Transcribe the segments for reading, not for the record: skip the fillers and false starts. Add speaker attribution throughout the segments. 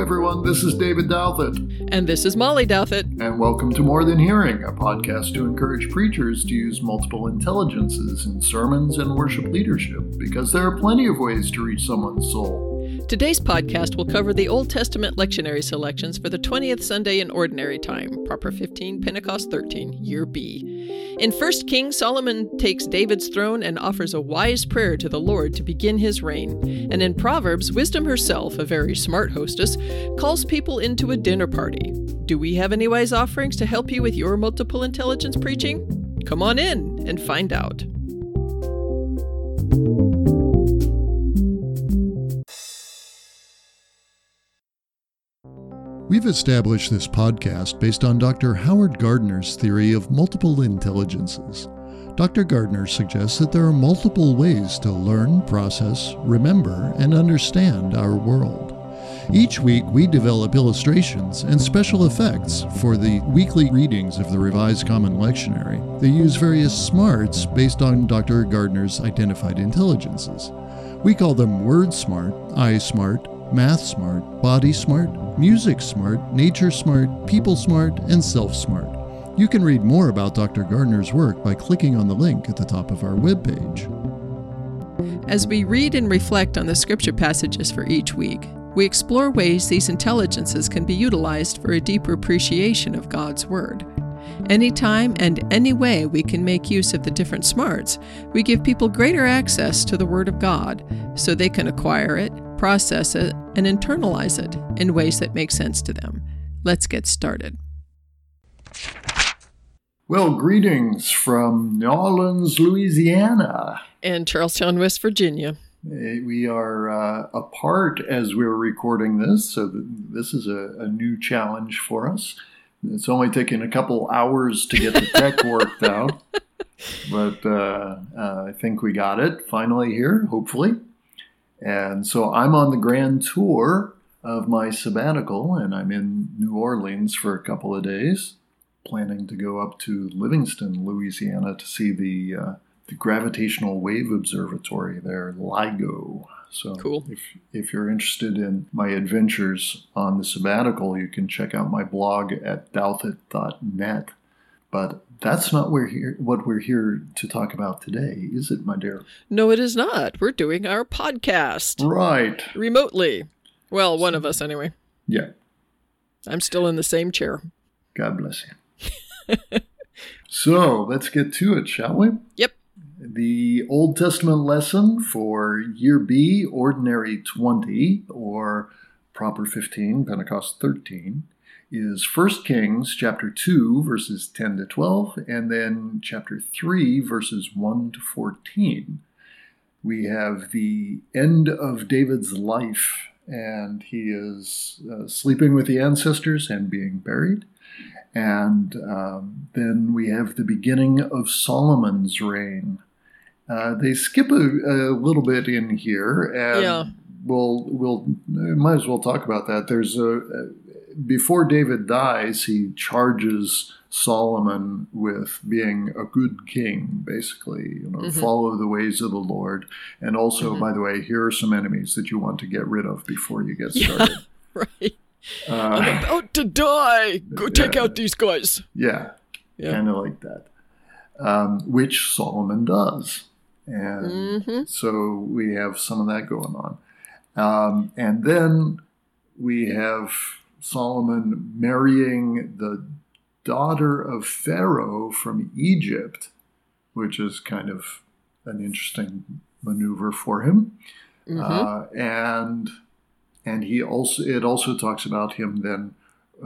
Speaker 1: everyone. This is David Douthit.
Speaker 2: And this is Molly Douthit.
Speaker 1: And welcome to More Than Hearing, a podcast to encourage preachers to use multiple intelligences in sermons and worship leadership, because there are plenty of ways to reach someone's soul.
Speaker 2: Today's podcast will cover the Old Testament lectionary selections for the 20th Sunday in Ordinary Time, Proper 15, Pentecost 13, Year B. In 1 Kings, Solomon takes David's throne and offers a wise prayer to the Lord to begin his reign. And in Proverbs, Wisdom herself, a very smart hostess, calls people into a dinner party. Do we have any wise offerings to help you with your multiple intelligence preaching? Come on in and find out.
Speaker 3: We've established this podcast based on Dr. Howard Gardner's theory of multiple intelligences. Dr. Gardner suggests that there are multiple ways to learn, process, remember, and understand our world. Each week, we develop illustrations and special effects for the weekly readings of the Revised Common Lectionary. They use various smarts based on Dr. Gardner's identified intelligences. We call them Word Smart, Eye Smart, Math Smart, Body Smart, Music Smart, Nature Smart, People Smart, and Self Smart. You can read more about Dr. Gardner's work by clicking on the link at the top of our webpage.
Speaker 2: As we read and reflect on the scripture passages for each week, we explore ways these intelligences can be utilized for a deeper appreciation of God's Word. Anytime and any way we can make use of the different smarts, we give people greater access to the Word of God so they can acquire it, process it, and internalize it in ways that make sense to them. Let's get started.
Speaker 1: Well, greetings from New Orleans, Louisiana.
Speaker 2: And Charlestown, West Virginia.
Speaker 1: We are apart as we're recording this, so this is a new challenge for us. It's only taken a couple hours to get the tech worked out, but I think we got it finally here, hopefully. And so I'm on the grand tour of my sabbatical, and I'm in New Orleans for a couple of days, planning to go up to Livingston, Louisiana, to see the Gravitational Wave Observatory there, LIGO. So
Speaker 2: cool.
Speaker 1: If you're interested in my adventures on the sabbatical, you can check out my blog at douthit.net. But that's not what we're here to talk about today, is it, my dear?
Speaker 2: No, it is not. We're doing our podcast.
Speaker 1: Right.
Speaker 2: Remotely. Well, one of us anyway.
Speaker 1: Yeah.
Speaker 2: I'm still in the same chair.
Speaker 1: God bless you. So let's get to it, shall we?
Speaker 2: Yep.
Speaker 1: The Old Testament lesson for Year B, Ordinary 20, or Proper 15, Pentecost 13, is 1 Kings chapter 2, verses 10 to 12, and then chapter 3, verses 1 to 14. We have the end of David's life, and he is sleeping with the ancestors and being buried. And then we have the beginning of Solomon's reign. They skip a little bit in here, and we'll might as well talk about that. There's before David dies, he charges Solomon with being a good king, basically, follow the ways of the Lord. And also, by the way, here are some enemies that you want to get rid of before you get started.
Speaker 2: Right. I'm about to die. Go take out these guys.
Speaker 1: Yeah. Kind of like that, which Solomon does. And so we have some of that going on. And then we have Solomon marrying the daughter of Pharaoh from Egypt, which is kind of an interesting maneuver for him. And it also talks about him then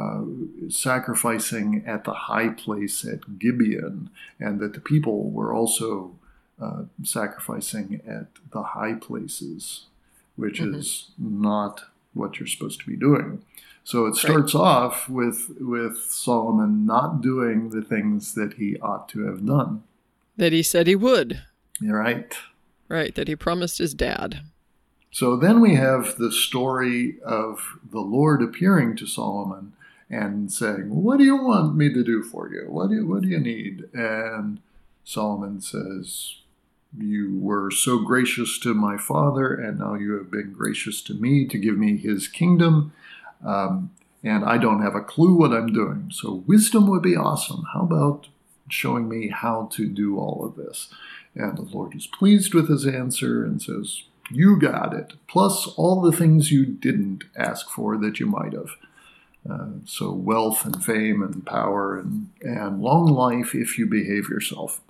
Speaker 1: sacrificing at the high place at Gibeon, and that the people were also sacrificing at the high places, which is not what you're supposed to be doing. So it starts off with Solomon not doing the things that he ought to have done.
Speaker 2: That he said he would.
Speaker 1: You're right.
Speaker 2: Right, that he promised his dad.
Speaker 1: So then we have the story of the Lord appearing to Solomon and saying, "What do you want me to do for you? What do you need?" And Solomon says, "You were so gracious to my father, and now you have been gracious to me to give me his kingdom. And I don't have a clue what I'm doing. So wisdom would be awesome. How about showing me how to do all of this? And the Lord is pleased with his answer and says, you got it, plus all the things you didn't ask for that you might have. So wealth and fame and power and long life if you behave yourself.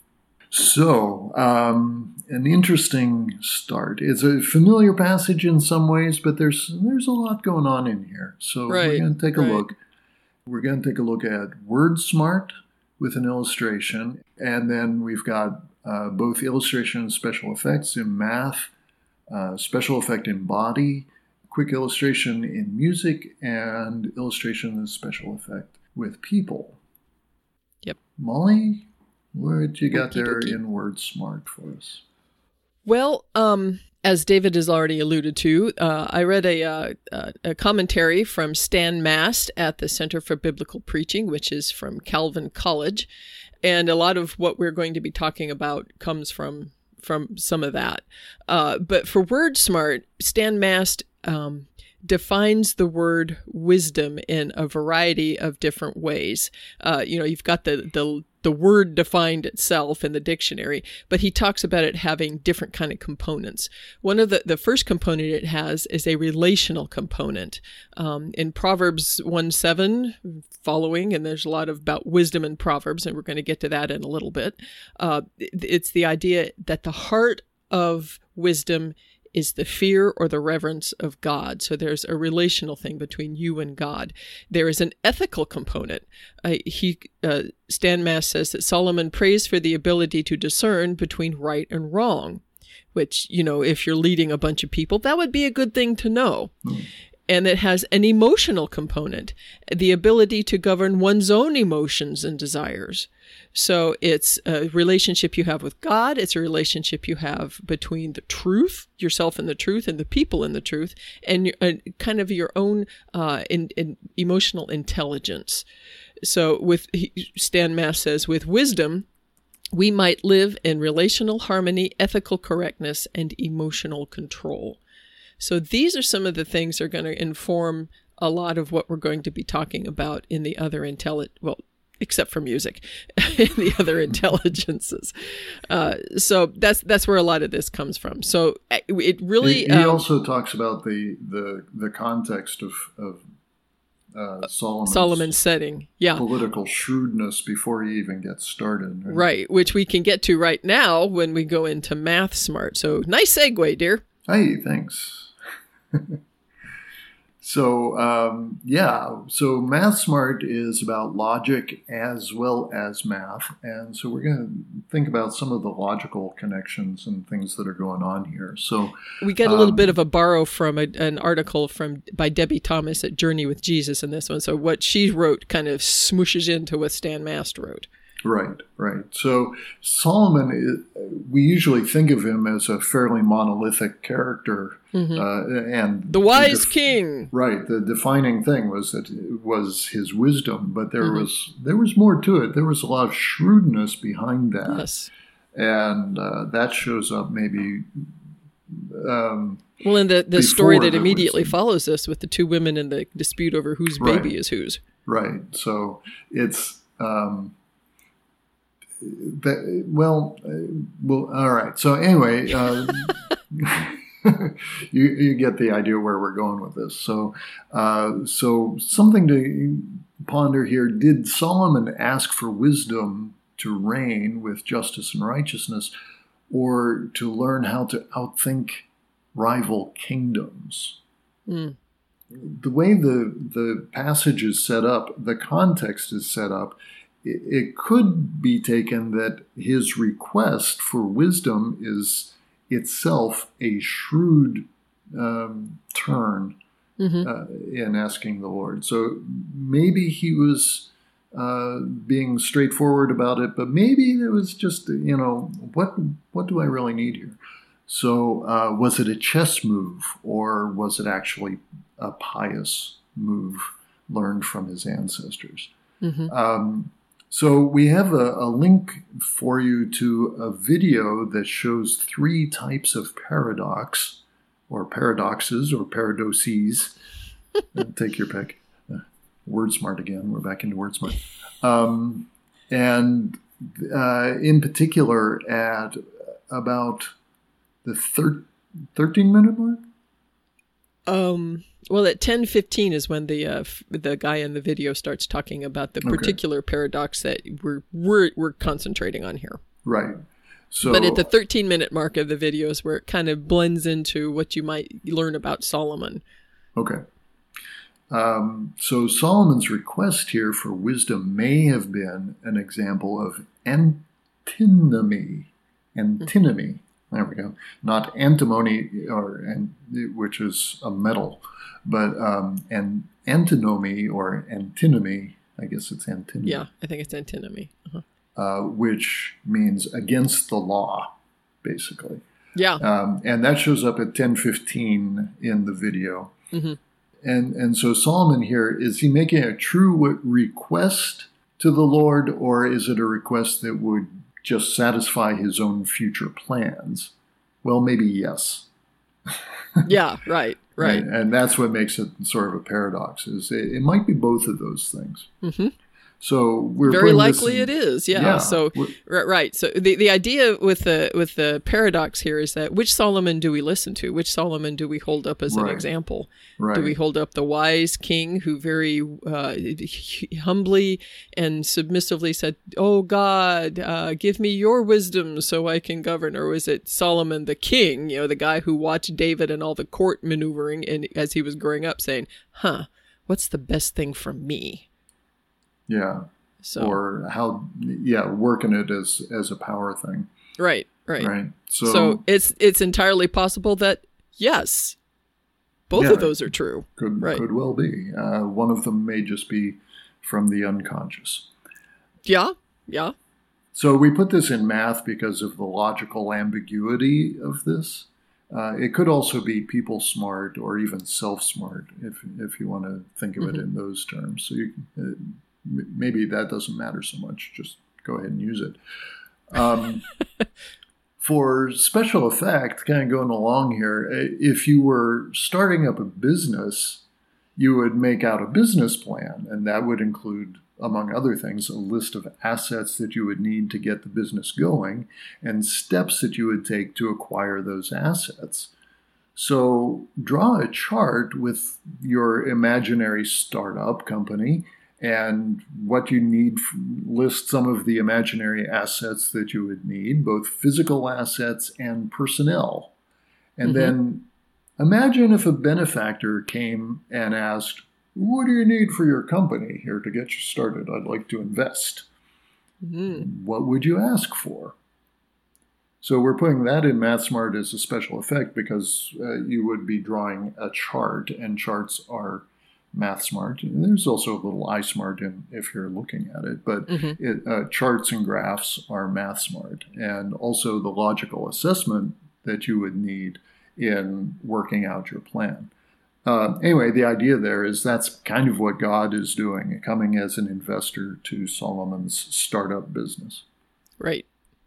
Speaker 1: So, an interesting start. It's a familiar passage in some ways, but there's a lot going on in here. So we're going to take a look. We're going to take a look at WordSmart with an illustration, and then we've got both illustration and special effects in math, special effect in body, quick illustration in music, and illustration and special effect with people.
Speaker 2: Yep.
Speaker 1: Molly, what you got there in WordSmart for us?
Speaker 2: Well, as David has already alluded to, I read a commentary from Stan Mast at the Center for Biblical Preaching, which is from Calvin College. And a lot of what we're going to be talking about comes from some of that. But for WordSmart, Stan Mast defines the word wisdom in a variety of different ways. You've got the word defined itself in the dictionary, but he talks about it having different kind of components. One of the first component it has is a relational component. In Proverbs 1:7 following, and there's a lot about wisdom in Proverbs, and we're going to get to that in a little bit. It's the idea that the heart of wisdom is the fear or the reverence of God. So there's a relational thing between you and God. There is an ethical component. Stan Mast says that Solomon prays for the ability to discern between right and wrong, which, if you're leading a bunch of people, that would be a good thing to know. And it has an emotional component, the ability to govern one's own emotions and desires. So it's a relationship you have with God. It's a relationship you have between the truth, yourself and the truth, and the people in the truth, and kind of your own emotional intelligence. So Stan Mast says, with wisdom, we might live in relational harmony, ethical correctness, and emotional control. So these are some of the things that are going to inform a lot of what we're going to be talking about in the other except for music, in the other intelligences. So that's where a lot of this comes from. So it really...
Speaker 1: He also talks about the context of
Speaker 2: Solomon's setting,
Speaker 1: political shrewdness before he even gets started.
Speaker 2: Right, which we can get to right now when we go into MathSmart. So nice segue, dear.
Speaker 1: Hey, thanks. So MathSmart is about logic as well as math. And so we're going to think about some of the logical connections and things that are going on here. So
Speaker 2: we get a little bit of a borrow from an article by Debbie Thomas at Journey with Jesus in this one. So what she wrote kind of smooshes into what Stan Mast wrote.
Speaker 1: Right. So Solomon, we usually think of him as a fairly monolithic character, and
Speaker 2: the wise king.
Speaker 1: Right. The defining thing was that it was his wisdom, but there was more to it. There was a lot of shrewdness behind that, and that shows up maybe.
Speaker 2: In the story that immediately follows this with the two women in the dispute over whose baby is whose. Right.
Speaker 1: So it's. Well, all right. So anyway, you get the idea where we're going with this. So something to ponder here. Did Solomon ask for wisdom to reign with justice and righteousness, or to learn how to outthink rival kingdoms? The way the passage is set up, the context is set up, it could be taken that his request for wisdom is itself a shrewd turn in asking the Lord. So maybe he was being straightforward about it, but maybe it was just, what do I really need here? So was it a chess move, or was it actually a pious move learned from his ancestors? So we have a link for you to a video that shows 3 types of paradox, or paradoxes, or paradoses, Take your pick. WordSmart again. We're back into WordSmart. And in particular, at about the 13-minute mark?
Speaker 2: Well, at 10:15 is when the guy in the video starts talking about the particular paradox that we're concentrating on here.
Speaker 1: Right. So,
Speaker 2: but at the 13-minute mark of the video is where it kind of blends into what you might learn about Solomon.
Speaker 1: Okay. So Solomon's request here for wisdom may have been an example of antinomy. Antinomy. There we go. Not antimony, which is a metal, but an antinomy or antinomy. I guess it's antinomy.
Speaker 2: Yeah, I think it's antinomy.
Speaker 1: Which means against the law, basically.
Speaker 2: Yeah.
Speaker 1: And that shows up at 10:15 in the video.
Speaker 2: Mm-hmm.
Speaker 1: And so Solomon here, is he making a true request to the Lord, or is it a request that would just satisfy his own future plans? Well, maybe yes.
Speaker 2: Yeah, right.
Speaker 1: And that's what makes it sort of a paradox, is it might be both of those things.
Speaker 2: Mm-hmm.
Speaker 1: So we're
Speaker 2: very likely it is. Yeah. So right. So the idea with the paradox here is that which Solomon do we listen to? Which Solomon do we hold up as an example?
Speaker 1: Right.
Speaker 2: Do we hold up the wise king who very humbly and submissively said, "Oh God, give me your wisdom so I can govern"? Or was it Solomon the king, the guy who watched David and all the court maneuvering and as he was growing up saying, what's the best thing for me?
Speaker 1: Yeah.
Speaker 2: So,
Speaker 1: or working it as a power thing.
Speaker 2: Right. So it's entirely possible that, yes, both of those are true.
Speaker 1: Could well be. One of them may just be from the unconscious.
Speaker 2: Yeah.
Speaker 1: So we put this in math because of the logical ambiguity of this. It could also be people smart or even self-smart, if you want to think of it in those terms. So maybe that doesn't matter so much. Just go ahead and use it. For special effect, kind of going along here, if you were starting up a business, you would make out a business plan, and that would include, among other things, a list of assets that you would need to get the business going and steps that you would take to acquire those assets. So draw a chart with your imaginary startup company and what you need, list some of the imaginary assets that you would need, both physical assets and personnel. And then imagine if a benefactor came and asked, "What do you need for your company here to get you started? I'd like to invest." What would you ask for? So we're putting that in MathSmart as a special effect because you would be drawing a chart, and charts are MathSmart. And there's also a little iSmart if you're looking at it, but charts and graphs are MathSmart, and also the logical assessment that you would need in working out your plan. Anyway, the idea there is that's kind of what God is doing, coming as an investor to Solomon's startup business.
Speaker 2: Right.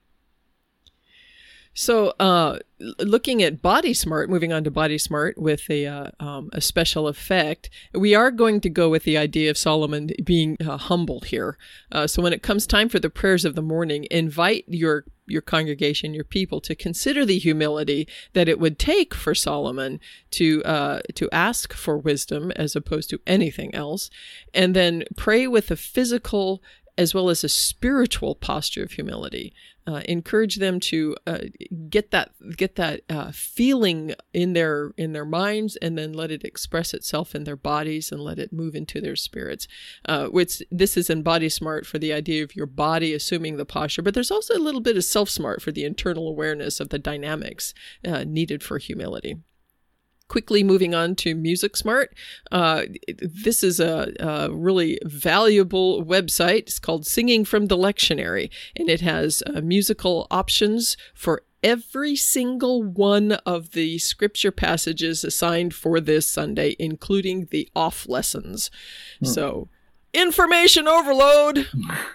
Speaker 2: So looking at BodySmart, moving on to BodySmart with a special effect, we are going to go with the idea of Solomon being humble here. So when it comes time for the prayers of the morning, invite your congregation, your people, to consider the humility that it would take for Solomon to ask for wisdom as opposed to anything else, and then pray with a physical as well as a spiritual posture of humility. Encourage them to get that feeling in their minds, and then let it express itself in their bodies and let it move into their spirits. This is in BodySmart for the idea of your body assuming the posture, but there's also a little bit of SelfSmart for the internal awareness of the dynamics needed for humility. Quickly moving on to MusicSmart. This is a really valuable website. It's called Singing from the Lectionary, and it has musical options for every single one of the scripture passages assigned for this Sunday, including the off lessons. So, information overload!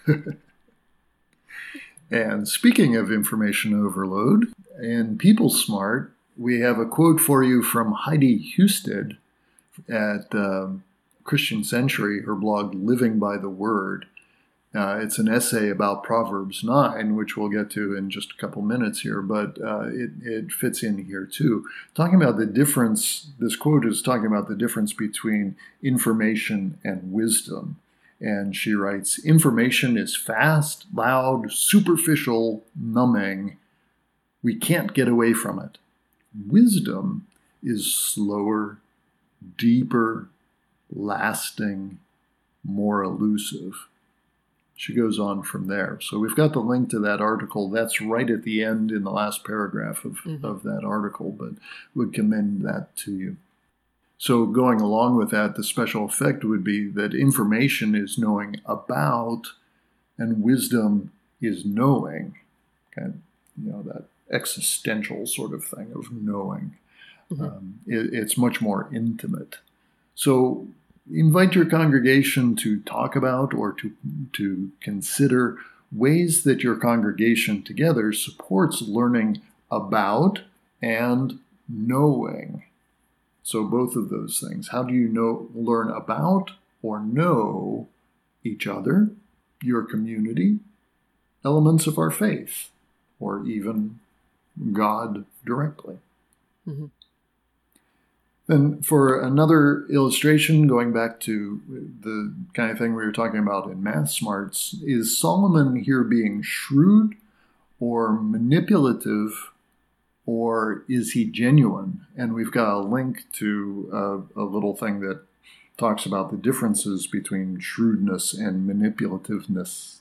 Speaker 1: And speaking of information overload, in PeopleSmart, we have a quote for you from Heidi Husted at Christian Century, her blog Living by the Word. It's an essay about Proverbs 9, which we'll get to in just a couple minutes here, but it fits in here too. Talking about the difference, this quote is talking about the difference between information and wisdom. And she writes, "Information is fast, loud, superficial, numbing. We can't get away from it. Wisdom is slower, deeper, lasting, more elusive." She goes on from there. So we've got the link to that article. That's right at the end in the last paragraph of that article, but would commend that to you. So going along with that, the special effect would be that information is knowing about and wisdom is knowing. Okay? That existential sort of thing of knowing. It's much more intimate. So invite your congregation to talk about or to consider ways that your congregation together supports learning about and knowing. So both of those things. How do you learn about or know each other, your community, elements of our faith, or even God directly? Mm-hmm. Then for another illustration, going back to the kind of thing we were talking about in Math Smarts, is Solomon here being shrewd or manipulative, or is he genuine? And we've got a link to a little thing that talks about the differences between shrewdness and manipulativeness.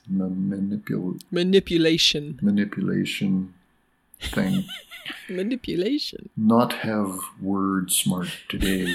Speaker 1: Manipulation thing.
Speaker 2: Manipulation.
Speaker 1: Not have word smart today.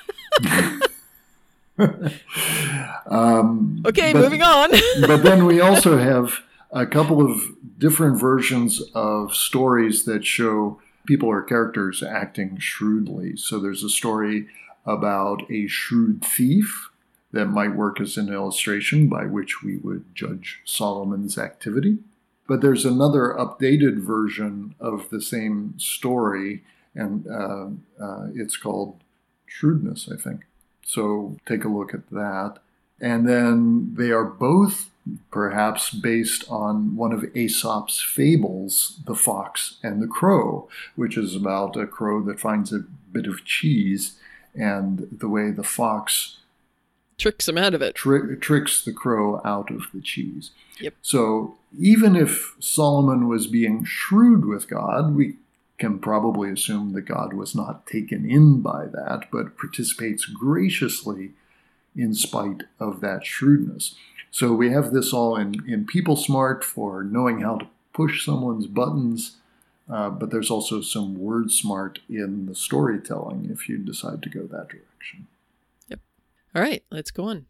Speaker 2: Moving on.
Speaker 1: But then we also have a couple of different versions of stories that show people or characters acting shrewdly. So there's a story about a shrewd thief that might work as an illustration by which we would judge Solomon's activity. But there's another updated version of the same story, and it's called Shrewdness, I think. So take a look at that. And then they are both perhaps based on one of Aesop's fables, The Fox and the Crow, which is about a crow that finds a bit of cheese, and the way the fox
Speaker 2: tricks him out of it.
Speaker 1: Tricks the crow out of the cheese.
Speaker 2: Yep.
Speaker 1: So even if Solomon was being shrewd with God, we can probably assume that God was not taken in by that, but participates graciously in spite of that shrewdness. So we have this all in People Smart for knowing how to push someone's buttons, but there's also some Word Smart in the storytelling if you decide to go that direction.
Speaker 2: All right, let's go on.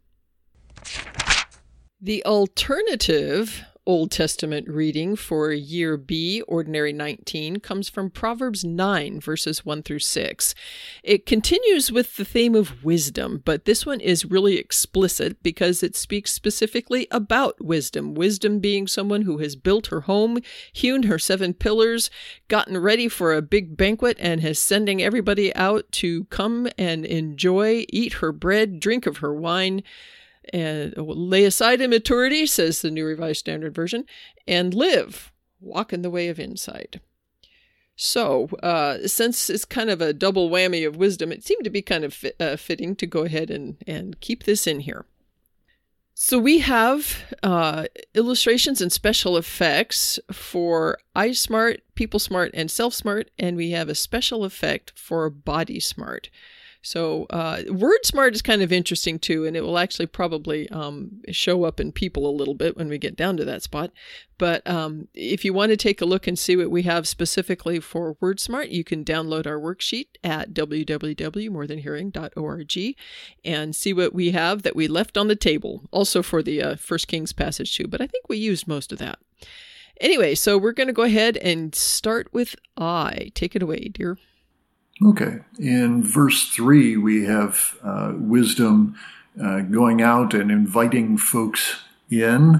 Speaker 2: The alternative Old Testament reading for Year B, Ordinary 19, comes from Proverbs 9, verses 1 through 6. It continues with the theme of wisdom, but this one is really explicit because it speaks specifically about wisdom. Wisdom being someone who has built her home, hewn her 7 pillars, gotten ready for a big banquet, and is sending everybody out to come and enjoy, eat her bread, drink of her wine, and lay aside immaturity, says the New Revised Standard Version, and live, walk in the way of insight. So, since it's kind of a double whammy of wisdom, it seemed to be kind of fitting to go ahead and keep this in here. So we have illustrations and special effects for iSmart, People Smart, and Self Smart, and we have a special effect for Body Smart. So Word Smart is kind of interesting too, and it will actually probably show up in People a little bit when we get down to that spot. But if you want to take a look and see what we have specifically for Word Smart, you can download our worksheet at www.morethanhearing.org and see what we have that we left on the table. Also for the First Kings passage too, but I think we used most of that. Anyway, so we're going to go ahead and start with I. Take it away, dear.
Speaker 1: Okay. In verse 3, we have wisdom going out and inviting folks in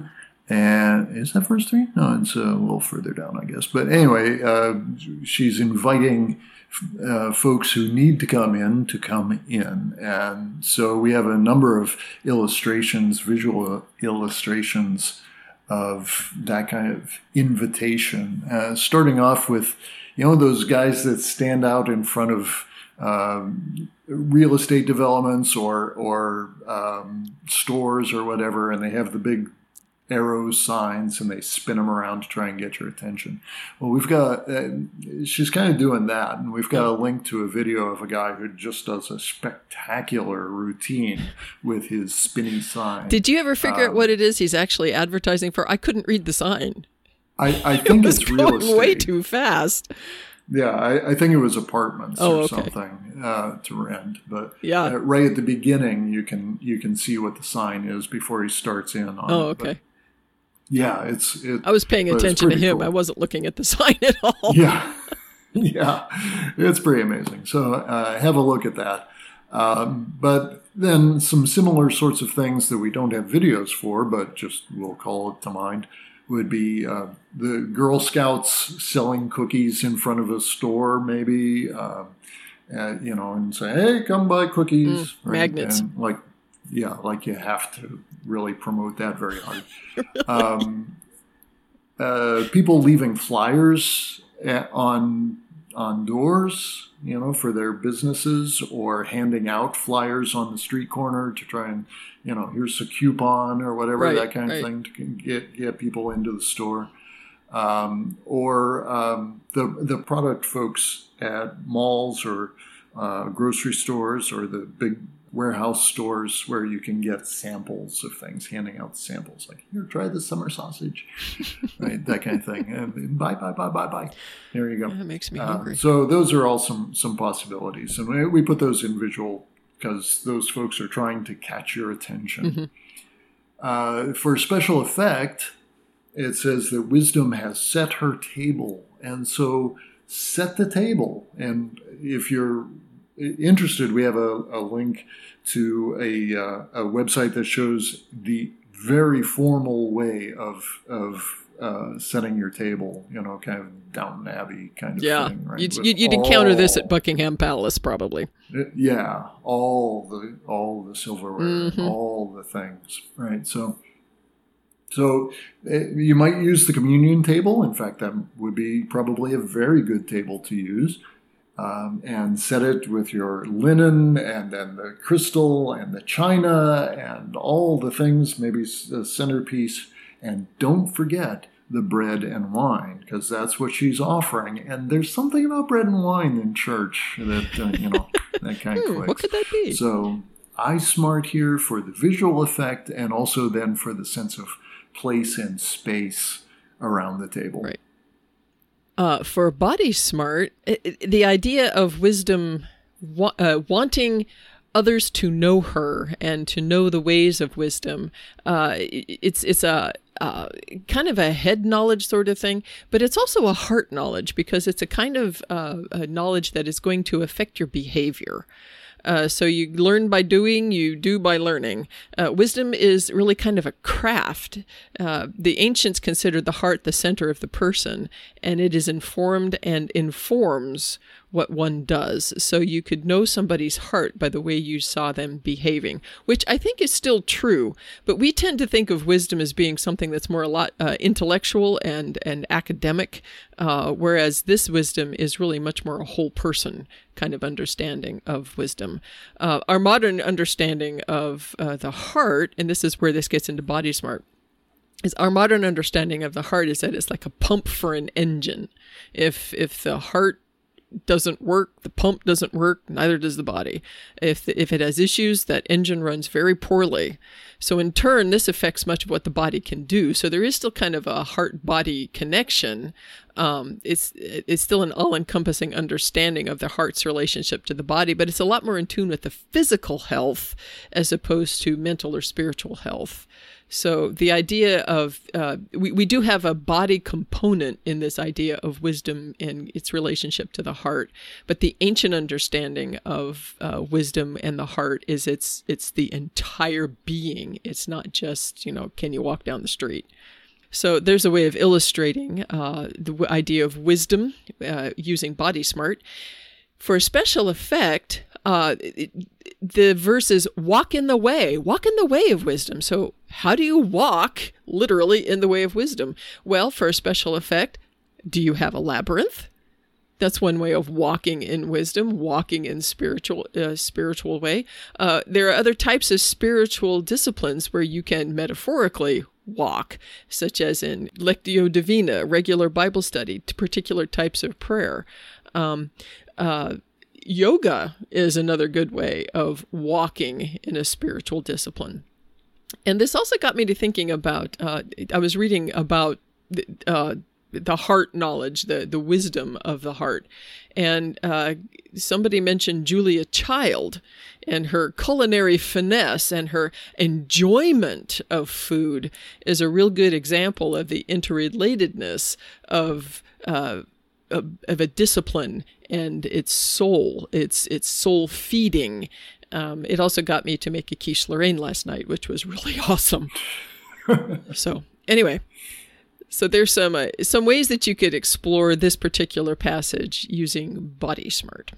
Speaker 1: And is that verse 3? No, it's a little further down, I guess. But anyway, she's inviting folks who need to come in. And so we have a number of illustrations, visual illustrations of that kind of invitation. Starting off with, those guys that stand out in front of real estate developments or stores or whatever, and they have the big arrow signs and they spin them around to try and get your attention. Well, we've got, she's kind of doing that, and we've got a link to a video of a guy who just does a spectacular routine with his spinning sign.
Speaker 2: Did you ever figure out what it is he's actually advertising for? I couldn't read the sign.
Speaker 1: I think it's real estate.
Speaker 2: Going way too fast.
Speaker 1: Yeah, I think it was apartments something to rent. But right at the beginning, you can see what the sign is before he starts in on it.
Speaker 2: Oh, okay.
Speaker 1: But yeah, I
Speaker 2: was paying attention to him. Cool. I wasn't looking at the sign at all.
Speaker 1: Yeah, it's pretty amazing. So have a look at that. But then some similar sorts of things that we don't have videos for, but just we'll call it to mind, would be the Girl Scouts selling cookies in front of a store, maybe, and say, "Hey, come buy cookies." Right?
Speaker 2: Magnets.
Speaker 1: And like you have to really promote that very hard. People leaving flyers on doors, for their businesses, or handing out flyers on the street corner to try and, here's a coupon or whatever, that kind of thing to get people into the store. Or the product folks at malls or grocery stores or the big warehouse stores where you can get samples of things, handing out samples like, here, try this summer sausage, right? That kind of thing. And buy. There you go.
Speaker 2: That makes me hungry.
Speaker 1: So those are all some possibilities. And we put those in visual because those folks are trying to catch your attention. Mm-hmm. For special effect, it says that wisdom has set her table. And so set the table. And if you're interested, we have a link to a website that shows the very formal way of setting your table, kind of Downton Abbey kind of thing. Right?
Speaker 2: You'd encounter this at Buckingham Palace, probably.
Speaker 1: Yeah, all the silverware, all the things, right? So you might use the communion table. In fact, that would be probably a very good table to use. And set it with your linen and then the crystal and the china and all the things, maybe a centerpiece. And don't forget the bread and wine, because that's what she's offering. And there's something about bread and wine in church that, that kind of clicks.
Speaker 2: What could that be?
Speaker 1: So iSmart here for the visual effect and also then for the sense of place and space around the table.
Speaker 2: Right. For Body Smart, the idea of wisdom wanting others to know her and to know the ways of wisdom, it's a kind of a head knowledge sort of thing, but it's also a heart knowledge because it's a kind of a knowledge that is going to affect your behavior. So you learn by doing, you do by learning. Wisdom is really kind of a craft. The ancients considered the heart the center of the person, and it is informed and informs what one does. So you could know somebody's heart by the way you saw them behaving, which I think is still true. But we tend to think of wisdom as being something that's more a lot intellectual and academic, whereas this wisdom is really much more a whole person kind of understanding of wisdom. Our modern understanding of the heart, and this is where this gets into Body Smart, is our modern understanding of the heart is that it's like a pump for an engine. If the heart doesn't work, the pump doesn't work, neither does the body. If it has issues, that engine runs very poorly. So in turn, this affects much of what the body can do. So there is still kind of a heart-body connection. It's still an all-encompassing understanding of the heart's relationship to the body, but it's a lot more in tune with the physical health as opposed to mental or spiritual health. So the idea of, we do have a body component in this idea of wisdom and its relationship to the heart, but the ancient understanding of wisdom and the heart is it's the entire being. It's not just, can you walk down the street? So there's a way of illustrating the idea of wisdom using Body Smart. For special effect, the verse is walk in the way of wisdom. So how do you walk literally in the way of wisdom? Well, for a special effect, do you have a labyrinth? That's one way of walking in wisdom, walking in spiritual way. There are other types of spiritual disciplines where you can metaphorically walk, such as in Lectio Divina, regular Bible study, to particular types of prayer. Yoga is another good way of walking in a spiritual discipline. And this also got me to thinking about, I was reading about the heart knowledge, the wisdom of the heart. And somebody mentioned Julia Child and her culinary finesse and her enjoyment of food is a real good example of the interrelatedness of a discipline and its soul, its soul feeding. It also got me to make a quiche Lorraine last night, which was really awesome. So anyway, so there's some ways that you could explore this particular passage using Body Smart.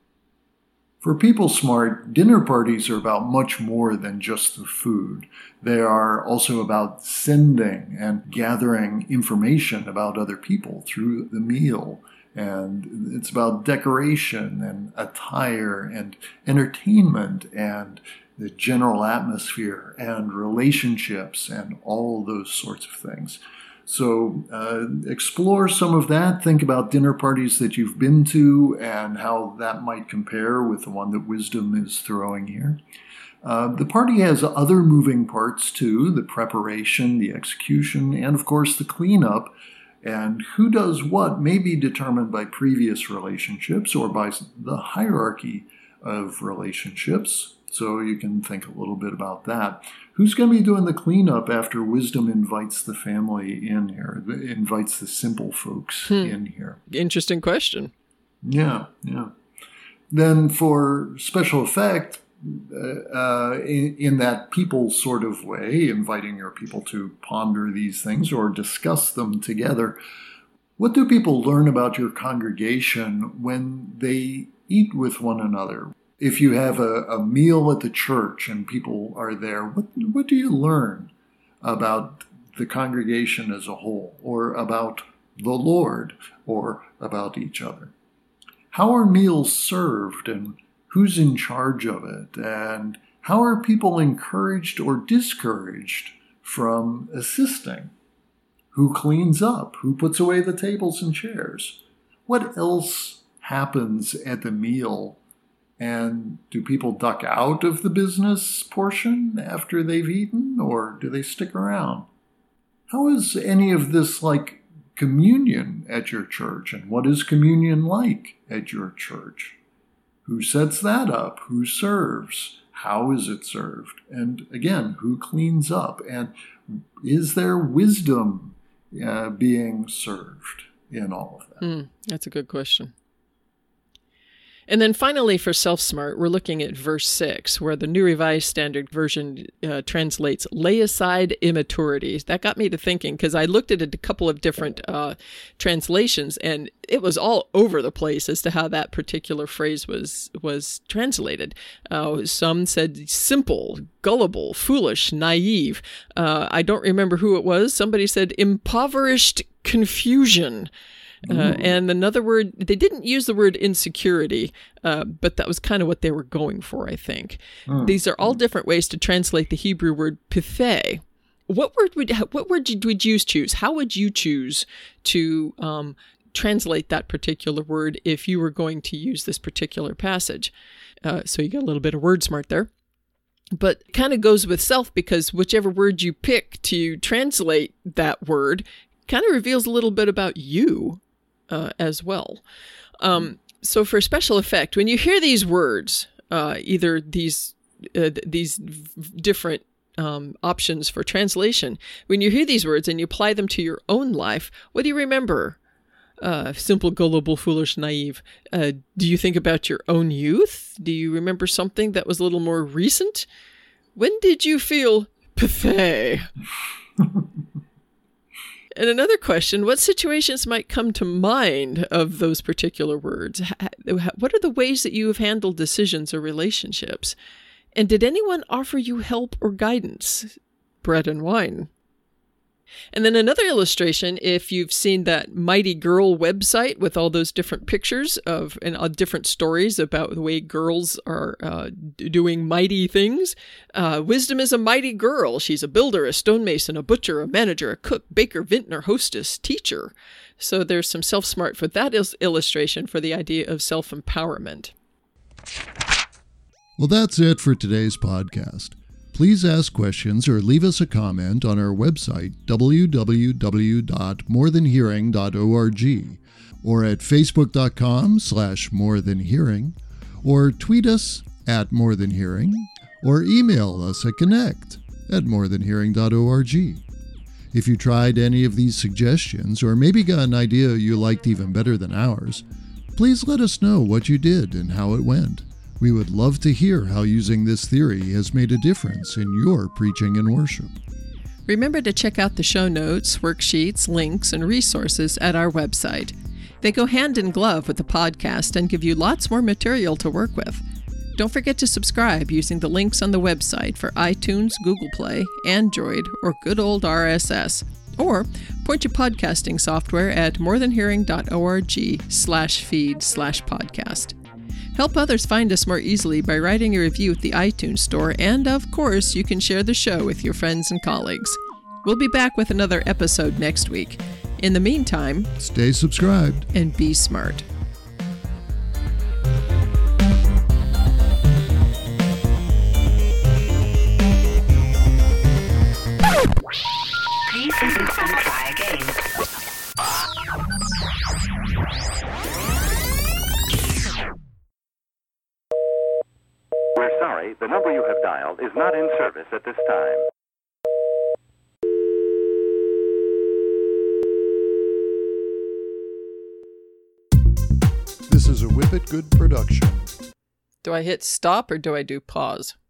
Speaker 1: For People Smart, dinner parties are about much more than just the food. They are also about sending and gathering information about other people through the meal. And it's about decoration and attire and entertainment and the general atmosphere and relationships and all those sorts of things. So explore some of that. Think about dinner parties that you've been to and how that might compare with the one that Wisdom is throwing here. The party has other moving parts too, the preparation, the execution, and of course the cleanup. And who does what may be determined by previous relationships or by the hierarchy of relationships. So you can think a little bit about that. Who's going to be doing the cleanup after Wisdom invites the family in here, invites the simple folks in here?
Speaker 2: Interesting question.
Speaker 1: Yeah. Then for special effect, in that people sort of way, inviting your people to ponder these things or discuss them together, what do people learn about your congregation when they eat with one another? If you have a meal at the church and people are there, what do you learn about the congregation as a whole, or about the Lord, or about each other? How are meals served, and who's in charge of it? And how are people encouraged or discouraged from assisting? Who cleans up? Who puts away the tables and chairs? What else happens at the meal? And do people duck out of the business portion after they've eaten, or do they stick around? How is any of this like communion at your church? And what is communion like at your church? Who sets that up? Who serves? How is it served? And again, who cleans up? And is there wisdom being served in all of that?
Speaker 2: That's a good question. And then finally, for Self-Smart, we're looking at verse 6, where the New Revised Standard Version translates, lay aside immaturity. That got me to thinking, because I looked at a couple of different translations, and it was all over the place as to how that particular phrase was translated. Some said simple, gullible, foolish, naive. I don't remember who it was. Somebody said impoverished confusion. And another word, they didn't use the word insecurity, but that was kind of what they were going for, I think. These are all different ways to translate the Hebrew word pithe. What word would you choose? How would you choose to translate that particular word if you were going to use this particular passage? So you got a little bit of word smart there. But it kind of goes with self, because whichever word you pick to translate that word kind of reveals a little bit about you as well. So for special effect, when you hear these words, either these different options for translation, when you hear these words and you apply them to your own life, what do you remember? Simple, gullible, foolish, naive. Do you think about your own youth? Do you remember something that was a little more recent? When did you feel pithe? And another question, what situations might come to mind of those particular words? What are the ways that you have handled decisions or relationships? And did anyone offer you help or guidance? Bread and wine. And then another illustration, if you've seen that Mighty Girl website with all those different pictures of and different stories about the way girls are doing mighty things. Wisdom is a mighty girl. She's a builder, a stonemason, a butcher, a manager, a cook, baker, vintner, hostess, teacher. So there's some self-smart for that illustration for the idea of self-empowerment.
Speaker 3: Well, that's it for today's podcast. Please ask questions or leave us a comment on our website, www.morethanhearing.org, or at facebook.com/morethanhearing, or tweet us at morethanhearing, or email us at connect@morethanhearing.org. If you tried any of these suggestions, or maybe got an idea you liked even better than ours, please let us know what you did and how it went. We would love to hear how using this theory has made a difference in your preaching and worship.
Speaker 2: Remember to check out the show notes, worksheets, links, and resources at our website. They go hand in glove with the podcast and give you lots more material to work with. Don't forget to subscribe using the links on the website for iTunes, Google Play, Android, or good old RSS. Or point your podcasting software at morethanhearing.org/feed/podcast. Help others find us more easily by writing a review at the iTunes Store, and of course, you can share the show with your friends and colleagues. We'll be back with another episode next week. In the meantime,
Speaker 3: stay subscribed
Speaker 2: and be smart.
Speaker 4: Please listen and try again.
Speaker 5: We're sorry, the number you have dialed is not in service at this time.
Speaker 3: This is a Whippet Good production.
Speaker 2: Do I hit stop or do I do pause?